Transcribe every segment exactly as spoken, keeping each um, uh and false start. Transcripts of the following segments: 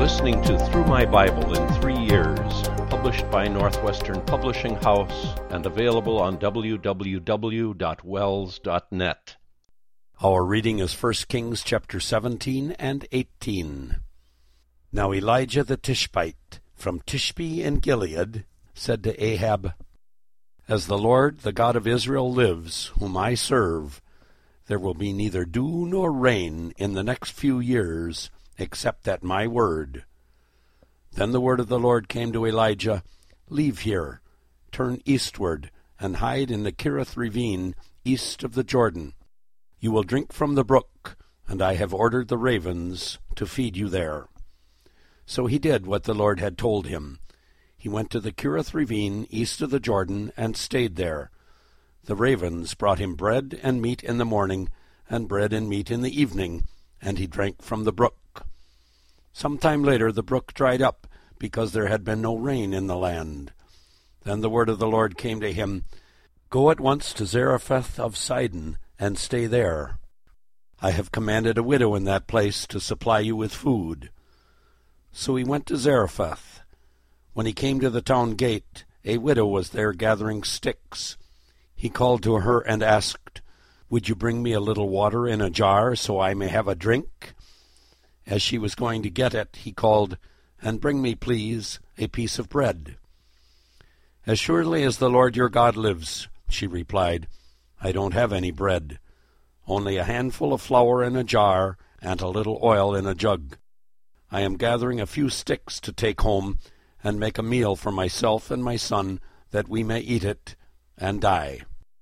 listening to Through My Bible in Three Years, published by Northwestern Publishing House and available on w w w dot wells dot net. Our reading is First Kings chapter seventeen and eighteen. Now Elijah the Tishbite from Tishbe in Gilead said to Ahab, As the Lord, the God of Israel, lives, whom I serve, there will be neither dew nor rain in the next few years, except at my word. Then the word of the Lord came to Elijah, Leave here, turn eastward, and hide in the Kerith ravine, east of the Jordan. You will drink from the brook, and I have ordered the ravens to feed you there. So he did what the Lord had told him. He went to the Kerith ravine, east of the Jordan, and stayed there. The ravens brought him bread and meat in the morning, and bread and meat in the evening, and he drank from the brook. Some time later the brook dried up, because there had been no rain in the land. Then the word of the Lord came to him, Go at once to Zarephath of Sidon, and stay there. I have commanded a widow in that place to supply you with food. So he went to Zarephath. When he came to the town gate, a widow was there gathering sticks. He called to her and asked, Would you bring me a little water in a jar, so I may have a drink? As she was going to get it, he called, And bring me, please, a piece of bread. As surely as the Lord your God lives, she replied, I don't have any bread, only a handful of flour in a jar and a little oil in a jug. I am gathering a few sticks to take home and make a meal for myself and my son, that we may eat it and die.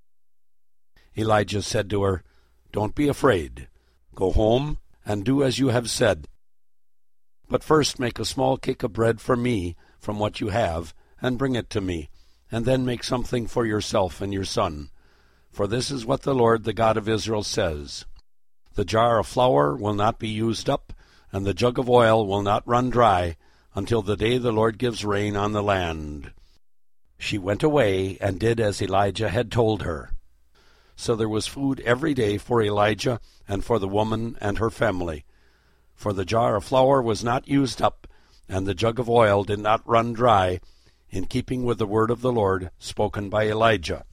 Elijah said to her, Don't be afraid. Go home and do as you have said. But first make a small cake of bread for me from what you have, and bring it to me, and then make something for yourself and your son. For this is what the Lord, the God of Israel, says, The jar of flour will not be used up, and the jug of oil will not run dry, until the day the Lord gives rain on the land. She went away and did as Elijah had told her. So there was food every day for Elijah and for the woman and her family. For the jar of flour was not used up, and the jug of oil did not run dry, in keeping with the word of the Lord spoken by Elijah.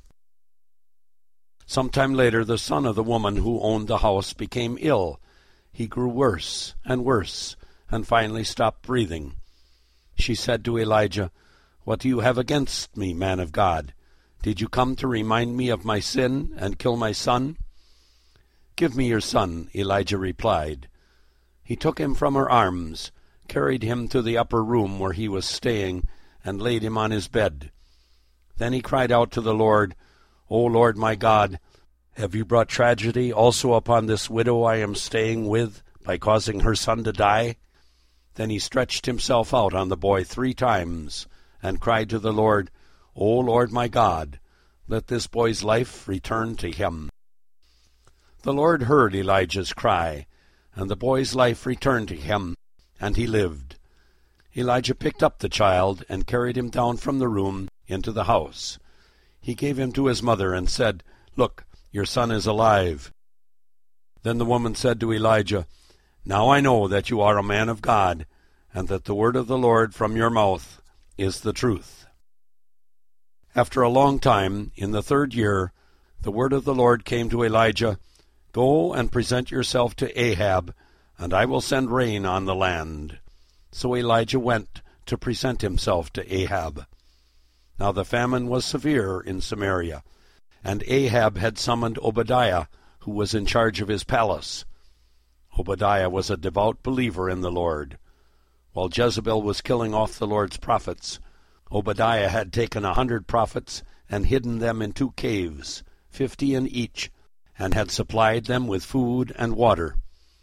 Some time later the son of the woman who owned the house became ill. He grew worse and worse, and finally stopped breathing. She said to Elijah, What do you have against me, man of God? Did you come to remind me of my sin and kill my son? Give me your son, Elijah replied. He took him from her arms, carried him to the upper room where he was staying, and laid him on his bed. Then he cried out to the Lord, O Lord my God, have you brought tragedy also upon this widow I am staying with, by causing her son to die? Then he stretched himself out on the boy three times, and cried to the Lord, O Lord my God, let this boy's life return to him. The Lord heard Elijah's cry, and the boy's life returned to him, and he lived. Elijah picked up the child and carried him down from the room into the house. He gave him to his mother and said, Look, your son is alive. Then the woman said to Elijah, Now I know that you are a man of God, and that the word of the Lord from your mouth is the truth. After a long time, in the third year, the word of the Lord came to Elijah, Go and present yourself to Ahab, and I will send rain on the land. So Elijah went to present himself to Ahab. Now the famine was severe in Samaria, and Ahab had summoned Obadiah, who was in charge of his palace. Obadiah was a devout believer in the Lord. While Jezebel was killing off the Lord's prophets, Obadiah had taken a hundred prophets and hidden them in two caves, fifty in each, and had supplied them with food and water.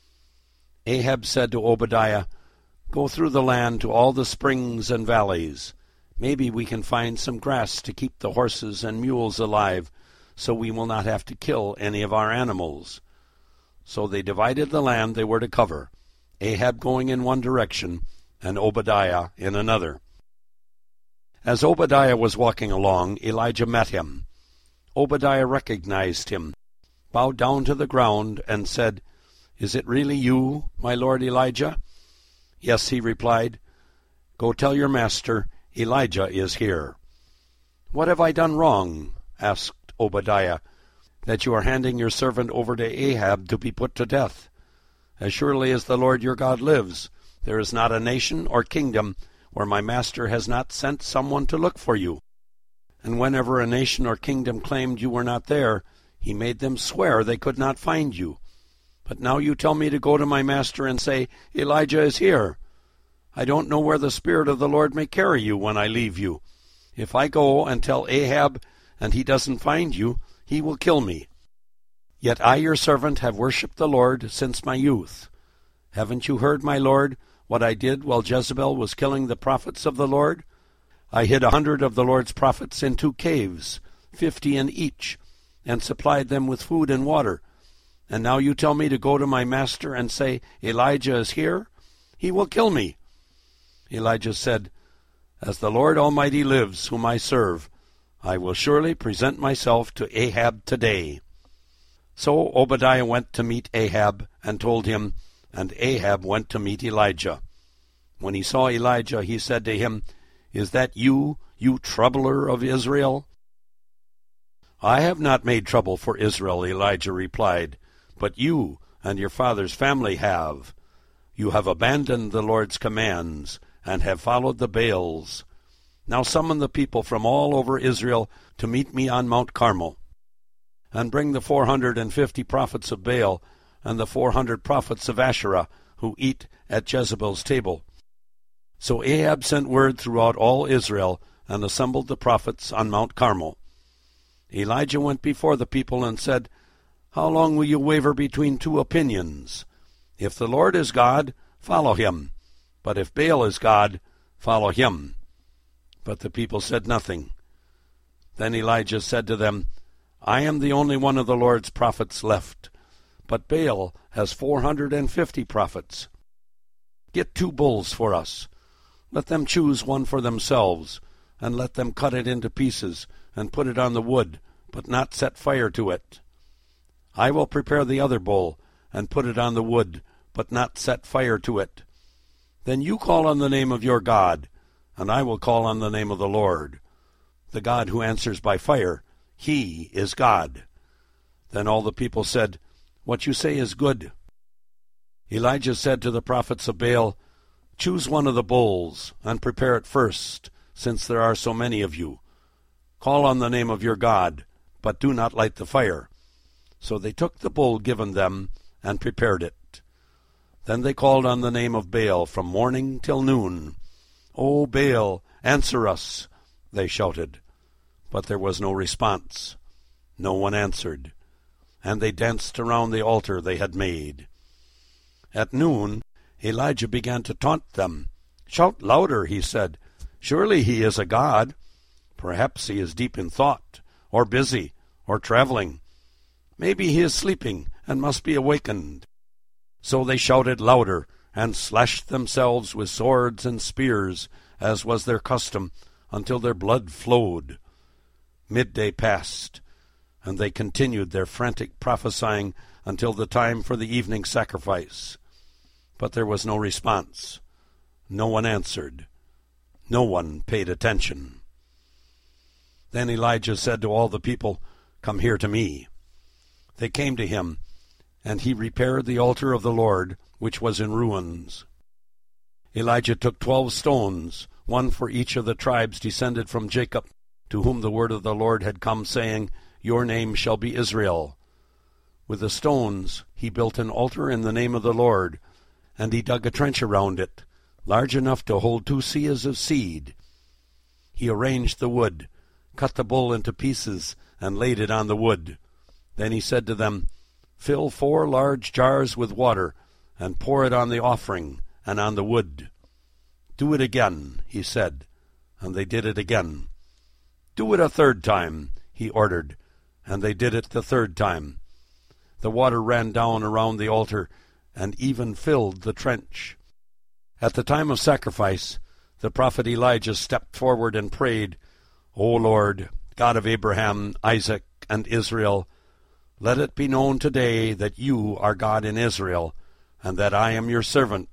Ahab said to Obadiah, Go through the land to all the springs and valleys. Maybe we can find some grass to keep the horses and mules alive, so we will not have to kill any of our animals. So they divided the land they were to cover, Ahab going in one direction, and Obadiah in another. As Obadiah was walking along, Elijah met him. Obadiah recognized him, bowed down to the ground, and said, Is it really you, my lord Elijah? "Yes," he replied. "Go tell your master, Elijah is here." "What have I done wrong," asked Obadiah, "that you are handing your servant over to Ahab to be put to death? As surely as the Lord your God lives, there is not a nation or kingdom where my master has not sent someone to look for you. And whenever a nation or kingdom claimed you were not there, he made them swear they could not find you. But now you tell me to go to my master and say, 'Elijah is here.' I don't know where the Spirit of the Lord may carry you when I leave you. If I go and tell Ahab, and he doesn't find you, he will kill me. Yet I, your servant, have worshipped the Lord since my youth. Haven't you heard, my lord, what I did while Jezebel was killing the prophets of the Lord? I hid a hundred of the Lord's prophets in two caves, fifty in each, and supplied them with food and water. And now you tell me to go to my master and say, 'Elijah is here'? He will kill me." Elijah said, "As the Lord Almighty lives, whom I serve, I will surely present myself to Ahab today." So Obadiah went to meet Ahab, and told him, and Ahab went to meet Elijah. When he saw Elijah, he said to him, "Is that you, you troubler of Israel?" "I have not made trouble for Israel," Elijah replied, "but you and your father's family have. You have abandoned the Lord's commands, and have followed the Baals. Now summon the people from all over Israel to meet me on Mount Carmel, and bring the four hundred and fifty prophets of Baal and the four hundred prophets of Asherah who eat at Jezebel's table." So Ahab sent word throughout all Israel, and assembled the prophets on Mount Carmel. Elijah went before the people and said, "How long will you waver between two opinions? If the Lord is God, follow him. But if Baal is God, follow him." But the people said nothing. Then Elijah said to them, "I am the only one of the Lord's prophets left, but Baal has four hundred and fifty prophets. Get two bulls for us. Let them choose one for themselves, and let them cut it into pieces, and put it on the wood, but not set fire to it. I will prepare the other bull, and put it on the wood, but not set fire to it. Then you call on the name of your God, and I will call on the name of the Lord. The God who answers by fire, he is God." Then all the people said, "What you say is good." Elijah said to the prophets of Baal, "Choose one of the bulls, and prepare it first, since there are so many of you. Call on the name of your God, but do not light the fire." So they took the bull given them, and prepared it. Then they called on the name of Baal from morning till noon. "O Baal, answer us," they shouted. But there was no response. No one answered. And they danced around the altar they had made. At noon, Elijah began to taunt them. "Shout louder," he said. "Surely he is a god. Perhaps he is deep in thought, or busy, or traveling. Maybe he is sleeping and must be awakened." So they shouted louder, and slashed themselves with swords and spears, as was their custom, until their blood flowed. Midday passed, and they continued their frantic prophesying until the time for the evening sacrifice. But there was no response. No one answered. No one paid attention. Then Elijah said to all the people, "Come here to me." They came to him, and he repaired the altar of the Lord, which was in ruins. Elijah took twelve stones, one for each of the tribes descended from Jacob, to whom the word of the Lord had come, saying, "Your name shall be Israel." With the stones he built an altar in the name of the Lord, and he dug a trench around it, large enough to hold two seahs of seed. He arranged the wood, cut the bull into pieces, and laid it on the wood. Then he said to them, "Fill four large jars with water, and pour it on the offering and on the wood." "Do it again," he said, and they did it again. "Do it a third time," he ordered, and they did it the third time. The water ran down around the altar, and even filled the trench. At the time of sacrifice, the prophet Elijah stepped forward and prayed, "O Lord, God of Abraham, Isaac, and Israel, let it be known today that you are God in Israel, and that I am your servant,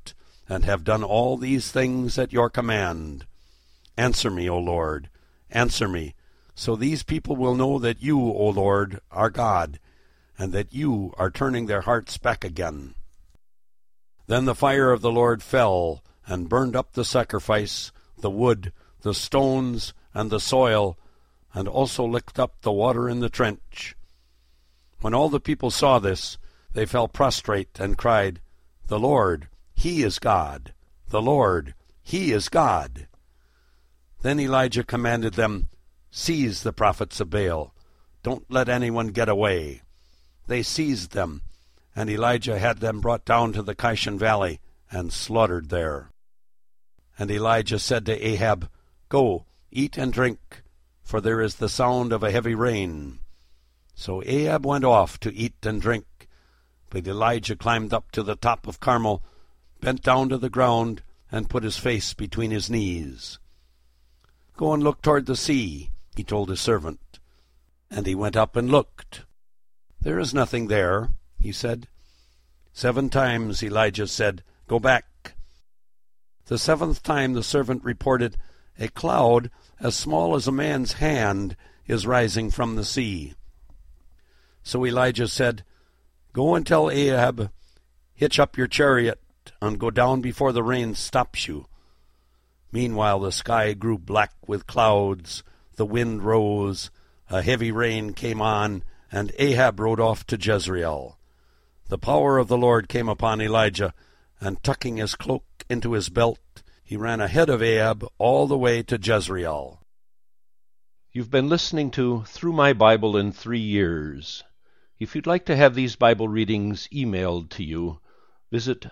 and have done all these things at your command. Answer me, O Lord, answer me, so these people will know that you, O Lord, are God, and that you are turning their hearts back again." Then the fire of the Lord fell, and burned up the sacrifice, the wood, the stones, and the soil, and also licked up the water in the trench. When all the people saw this, they fell prostrate and cried, "The Lord, He is God! The Lord, He is God!" Then Elijah commanded them, "Seize the prophets of Baal. Don't let anyone get away." They seized them, and Elijah had them brought down to the Kishon Valley and slaughtered there. And Elijah said to Ahab, "Go, eat and drink, for there is the sound of a heavy rain." So Ahab went off to eat and drink, but Elijah climbed up to the top of Carmel, bent down to the ground, and put his face between his knees. "Go and look toward the sea," he told his servant. And he went up and looked. "There is nothing there," he said. Seven times Elijah said, "Go back." The seventh time the servant reported, "A cloud as small as a man's hand is rising from the sea." So Elijah said, "Go and tell Ahab, hitch up your chariot and go down before the rain stops you." Meanwhile the sky grew black with clouds, the wind rose, a heavy rain came on, and Ahab rode off to Jezreel. The power of the Lord came upon Elijah, and tucking his cloak into his belt, he ran ahead of Ahab all the way to Jezreel. You've been listening to Through My Bible in Three Years. If you'd like to have these Bible readings emailed to you, visit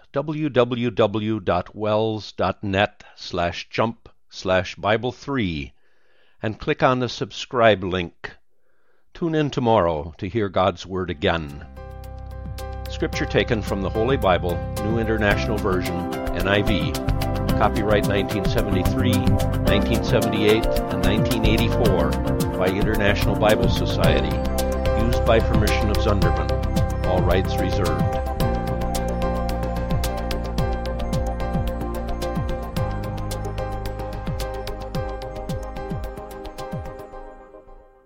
www.wells.net slash jump slash Bible 3 and click on the subscribe link. Tune in tomorrow to hear God's Word again. Scripture taken from the Holy Bible, New International Version, N I V. Copyright nineteen seventy-three, nineteen seventy-eight, and nineteen eighty-four by International Bible Society. Used by permission of Zunderman. All rights reserved.